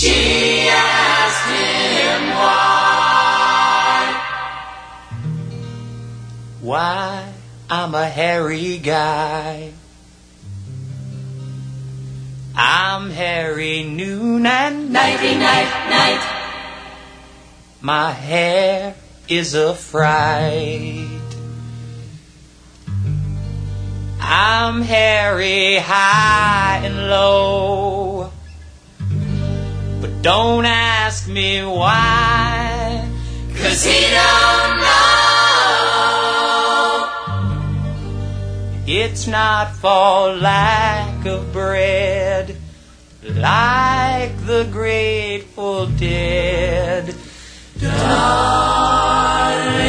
She asked him why. Why I'm a hairy guy. I'm hairy noon and Nighty night, night. my hair is a fright. I'm hairy high and low, but don't ask me why, 'Cause he don't know. it's not for lack of bread, like the Grateful Dead. Darling.